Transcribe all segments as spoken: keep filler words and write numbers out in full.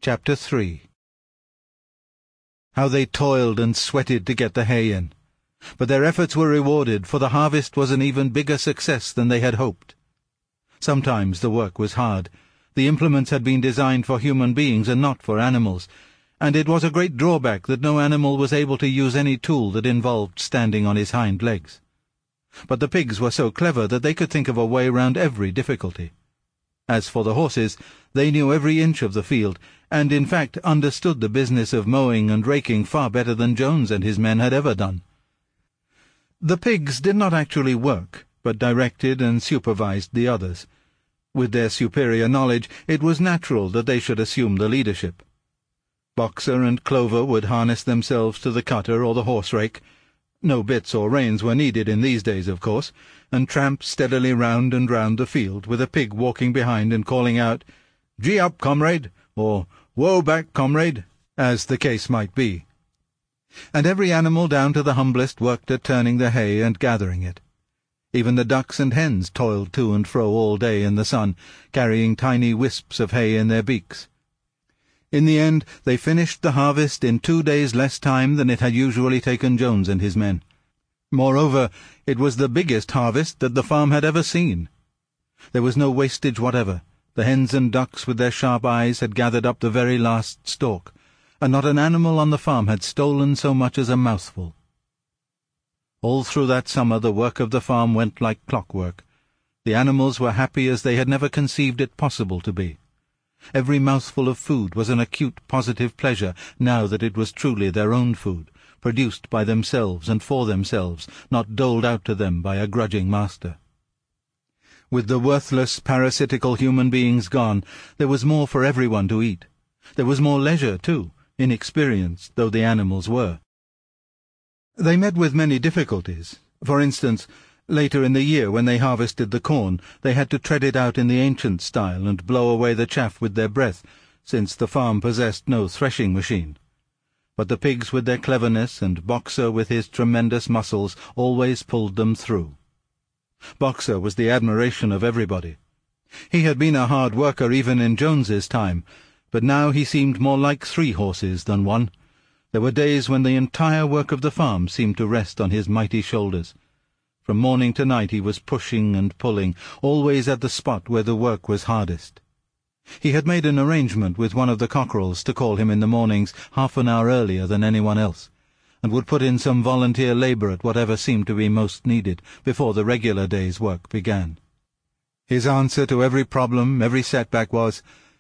Chapter three. How they toiled and sweated to get the hay in. But their efforts were rewarded, for the harvest was an even bigger success than they had hoped. Sometimes the work was hard. The implements had been designed for human beings and not for animals, and it was a great drawback that no animal was able to use any tool that involved standing on his hind legs. But the pigs were so clever that they could think of a way round every difficulty. As for the horses, they knew every inch of the field, and in fact understood the business of mowing and raking far better than Jones and his men had ever done. The pigs did not actually work, but directed and supervised the others. With their superior knowledge, it was natural that they should assume the leadership. Boxer and Clover would harness themselves to the cutter or the horse-rake. No bits or reins were needed in these days, of course, and tramp steadily round and round the field, with a pig walking behind and calling out, "Gee up, comrade," or "Woe back, comrade," as the case might be. And every animal down to the humblest worked at turning the hay and gathering it. Even the ducks and hens toiled to and fro all day in the sun, carrying tiny wisps of hay in their beaks. In the end they finished the harvest in two days less time than it had usually taken Jones and his men. Moreover, it was the biggest harvest that the farm had ever seen. There was no wastage whatever. The hens and ducks with their sharp eyes had gathered up the very last stalk, and not an animal on the farm had stolen so much as a mouthful. All through that summer the work of the farm went like clockwork. The animals were happy as they had never conceived it possible to be. Every mouthful of food was an acute positive pleasure, now that it was truly their own food, produced by themselves and for themselves, not doled out to them by a grudging master. With the worthless, parasitical human beings gone, there was more for everyone to eat. There was more leisure, too, inexperienced though the animals were. They met with many difficulties. For instance, later in the year, when they harvested the corn, they had to tread it out in the ancient style and blow away the chaff with their breath, since the farm possessed no threshing machine. But the pigs with their cleverness, and Boxer with his tremendous muscles, always pulled them through. Boxer was the admiration of everybody. He had been a hard worker even in Jones's time, but now he seemed more like three horses than one. There were days when the entire work of the farm seemed to rest on his mighty shoulders. From morning to night he was pushing and pulling, always at the spot where the work was hardest. He had made an arrangement with one of the cockerels to call him in the mornings half an hour earlier than anyone else, and would put in some volunteer labour at whatever seemed to be most needed before the regular day's work began. His answer to every problem, every setback was,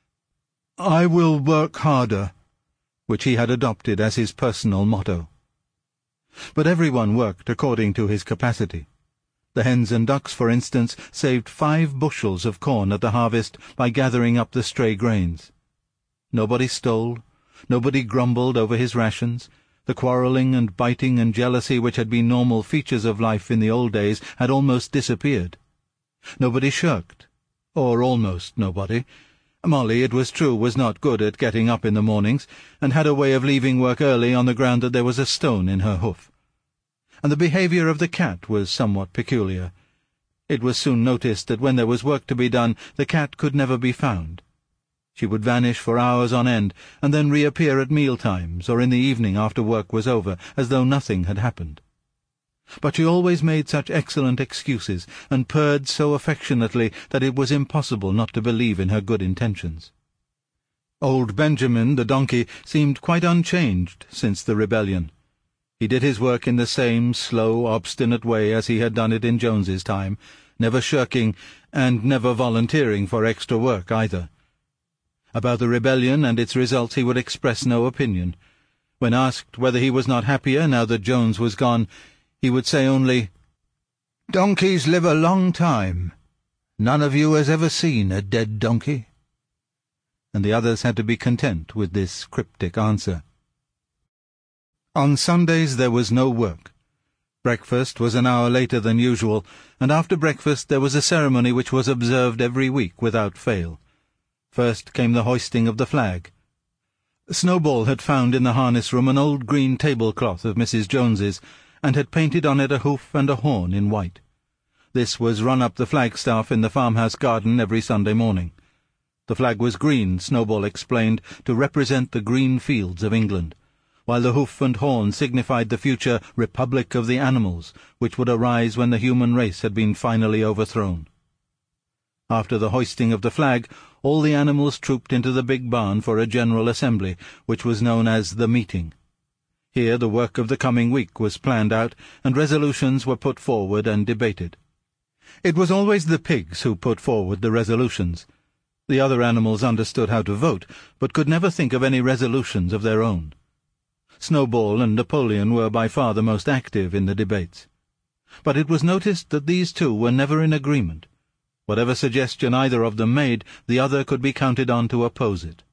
"I will work harder," which he had adopted as his personal motto. But everyone worked according to his capacity. The hens and ducks, for instance, saved five bushels of corn at the harvest by gathering up the stray grains. Nobody stole, nobody grumbled over his rations. The quarrelling and biting and jealousy which had been normal features of life in the old days had almost disappeared. Nobody shirked, or almost nobody. Molly, it was true, was not good at getting up in the mornings, and had a way of leaving work early on the ground that there was a stone in her hoof. And the behaviour of the cat was somewhat peculiar. It was soon noticed that when there was work to be done, the cat could never be found. She would vanish for hours on end, and then reappear at meal-times or in the evening after work was over, as though nothing had happened. But she always made such excellent excuses, and purred so affectionately that it was impossible not to believe in her good intentions. Old Benjamin, the donkey, seemed quite unchanged since the rebellion. He did his work in the same slow, obstinate way as he had done it in Jones's time, never shirking, and never volunteering for extra work either. About the rebellion and its results he would express no opinion. When asked whether he was not happier now that Jones was gone, he would say only, "Donkeys live a long time. None of you has ever seen a dead donkey." And the others had to be content with this cryptic answer. On Sundays there was no work. Breakfast was an hour later than usual, and after breakfast there was a ceremony which was observed every week without fail. First came the hoisting of the flag. Snowball had found in the harness-room an old green tablecloth of Missus Jones's, and had painted on it a hoof and a horn in white. This was run up the flagstaff in the farmhouse garden every Sunday morning. The flag was green, Snowball explained, to represent the green fields of England, while the hoof and horn signified the future Republic of the Animals, which would arise when the human race had been finally overthrown. After the hoisting of the flag, all the animals trooped into the big barn for a general assembly, which was known as the meeting. Here the work of the coming week was planned out, and resolutions were put forward and debated. It was always the pigs who put forward the resolutions. The other animals understood how to vote, but could never think of any resolutions of their own. Snowball and Napoleon were by far the most active in the debates. But it was noticed that these two were never in agreement. Whatever suggestion either of them made, the other could be counted on to oppose it.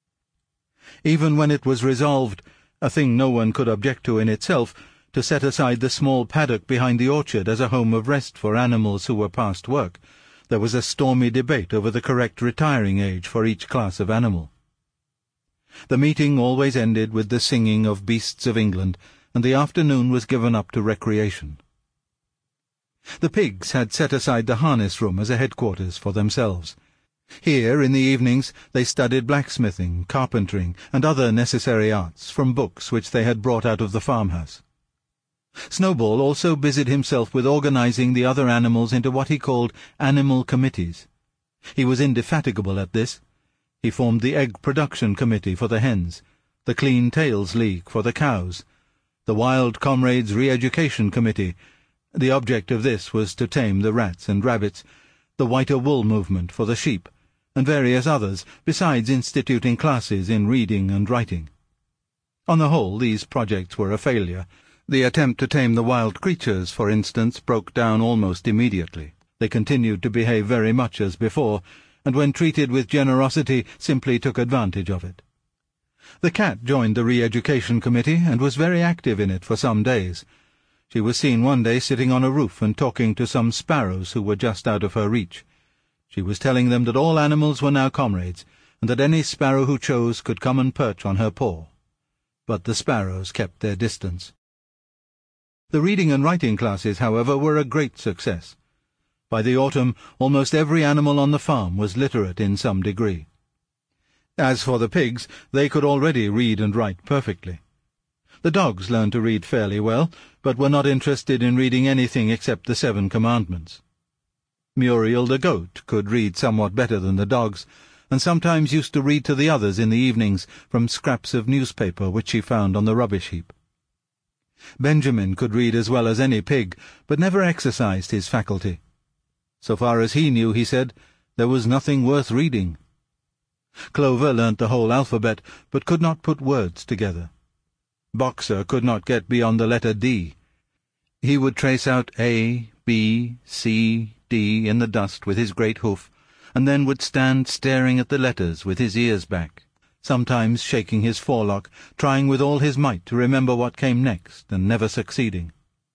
Even when it was resolved, a thing no one could object to in itself, to set aside the small paddock behind the orchard as a home of rest for animals who were past work, there was a stormy debate over the correct retiring age for each class of animal. The meeting always ended with the singing of Beasts of England, and the afternoon was given up to recreation. The pigs had set aside the harness room as a headquarters for themselves. Here, in the evenings, they studied blacksmithing, carpentering, and other necessary arts from books which they had brought out of the farmhouse. Snowball also busied himself with organizing the other animals into what he called animal committees. He was indefatigable at this. He formed the Egg Production Committee for the hens, the Clean Tails League for the cows, the Wild Comrades Re-Education Committee. The object of this was to tame the rats and rabbits, the Whiter Wool Movement for the sheep, and various others, besides instituting classes in reading and writing. On the whole, these projects were a failure. The attempt to tame the wild creatures, for instance, broke down almost immediately. They continued to behave very much as before, and when treated with generosity simply took advantage of it. The cat joined the Re-Education Committee, and was very active in it for some days. She was seen one day sitting on a roof and talking to some sparrows who were just out of her reach. She was telling them that all animals were now comrades, and that any sparrow who chose could come and perch on her paw. But the sparrows kept their distance. The reading and writing classes, however, were a great success. By the autumn, almost every animal on the farm was literate in some degree. As for the pigs, they could already read and write perfectly. The dogs learned to read fairly well, but were not interested in reading anything except the Seven Commandments. Muriel the goat could read somewhat better than the dogs, and sometimes used to read to the others in the evenings from scraps of newspaper which she found on the rubbish heap. Benjamin could read as well as any pig, but never exercised his faculty. So far as he knew, he said, there was nothing worth reading. Clover learnt the whole alphabet, but could not put words together. Boxer could not get beyond the letter D. He would trace out A, B, C, D in the dust with his great hoof, and then would stand staring at the letters with his ears back, sometimes shaking his forelock, trying with all his might to remember what came next, and never succeeding.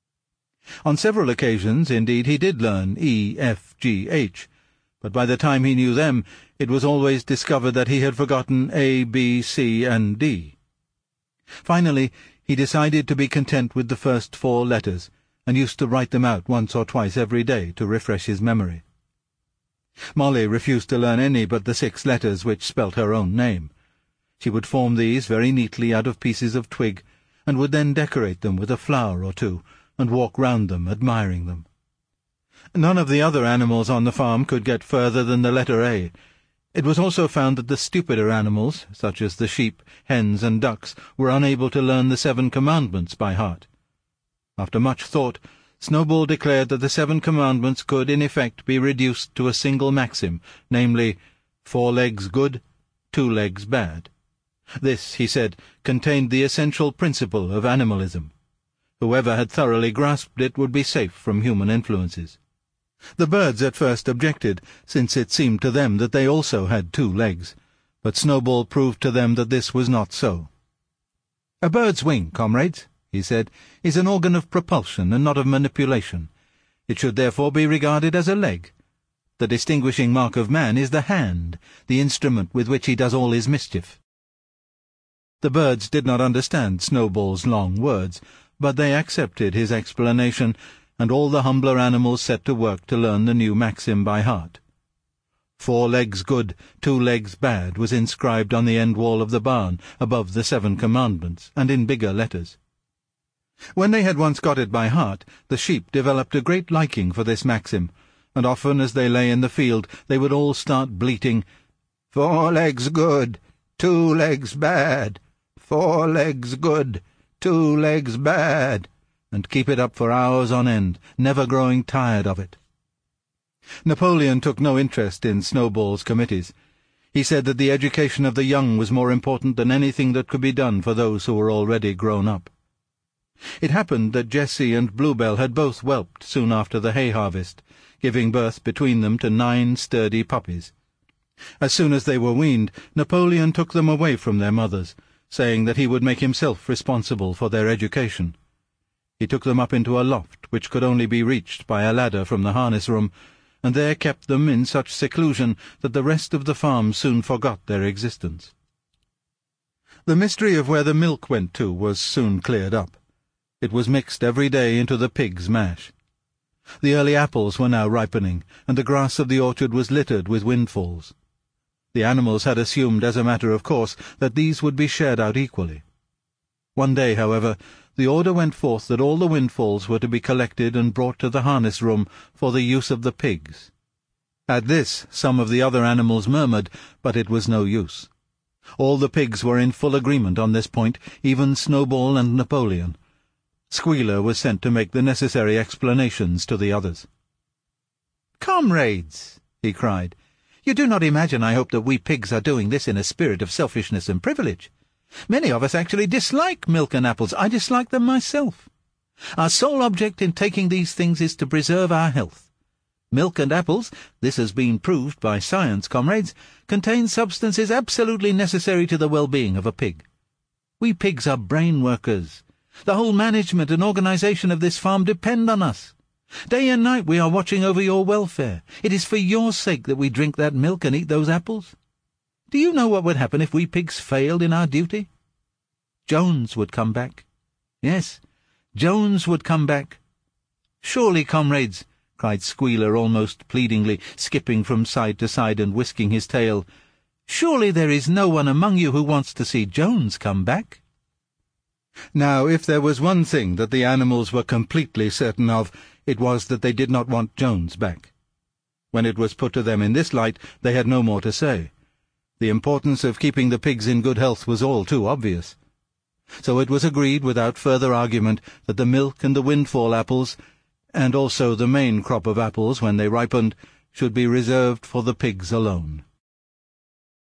On several occasions, indeed, he did learn E, F, G, H, but by the time he knew them, it was always discovered that he had forgotten A, B, C, and D. Finally, he decided to be content with the first four letters, and used to write them out once or twice every day to refresh his memory. Molly refused to learn any but the six letters which spelt her own name. She would form these very neatly out of pieces of twig, and would then decorate them with a flower or two, and walk round them, admiring them. None of the other animals on the farm could get further than the letter A. It was also found that the stupider animals, such as the sheep, hens, and ducks, were unable to learn the Seven Commandments by heart. After much thought, Snowball declared that the Seven Commandments could, in effect, be reduced to a single maxim, namely, four legs good, two legs bad. This, he said, contained the essential principle of animalism. Whoever had thoroughly grasped it would be safe from human influences. The birds at first objected, since it seemed to them that they also had two legs, but Snowball proved to them that this was not so. "A bird's wing, comrades," he said, "is an organ of propulsion and not of manipulation. It should therefore be regarded as a leg. The distinguishing mark of man is the hand, the instrument with which he does all his mischief." The birds did not understand Snowball's long words, but they accepted his explanation, and all the humbler animals set to work to learn the new maxim by heart. Four legs good, two legs bad was inscribed on the end wall of the barn, above the seven commandments, and in bigger letters. When they had once got it by heart, the sheep developed a great liking for this maxim, and often as they lay in the field they would all start bleating, "Four legs good, two legs bad, four legs good, two legs bad," and keep it up for hours on end, never growing tired of it. Napoleon took no interest in Snowball's committees. He said that the education of the young was more important than anything that could be done for those who were already grown up. It happened that Jessie and Bluebell had both whelped soon after the hay-harvest, giving birth between them to nine sturdy puppies. As soon as they were weaned, Napoleon took them away from their mothers, saying that he would make himself responsible for their education. He took them up into a loft which could only be reached by a ladder from the harness-room, and there kept them in such seclusion that the rest of the farm soon forgot their existence. The mystery of where the milk went to was soon cleared up. It was mixed every day into the pigs' mash. The early apples were now ripening, and the grass of the orchard was littered with windfalls. The animals had assumed as a matter of course that these would be shared out equally. One day, however, the order went forth that all the windfalls were to be collected and brought to the harness-room for the use of the pigs. At this some of the other animals murmured, but it was no use. All the pigs were in full agreement on this point, even Snowball and Napoleon. Squealer was sent to make the necessary explanations to the others. "Comrades," he cried, "you do not imagine, I hope, that we pigs are doing this in a spirit of selfishness and privilege. Many of us actually dislike milk and apples. I dislike them myself. Our sole object in taking these things is to preserve our health. Milk and apples, this has been proved by science, comrades, contain substances absolutely necessary to the well-being of a pig. We pigs are brain workers. The whole management and organization of this farm depend on us. Day and night we are watching over your welfare. It is for your sake that we drink that milk and eat those apples. Do you know what would happen if we pigs failed in our duty? Jones would come back. Yes, Jones would come back. Surely, comrades," cried Squealer almost pleadingly, skipping from side to side and whisking his tail, "surely there is no one among you who wants to see Jones come back?" Now, if there was one thing that the animals were completely certain of, it was that they did not want Jones back. When it was put to them in this light, they had no more to say. The importance of keeping the pigs in good health was all too obvious. So it was agreed without further argument that the milk and the windfall apples, and also the main crop of apples when they ripened, should be reserved for the pigs alone.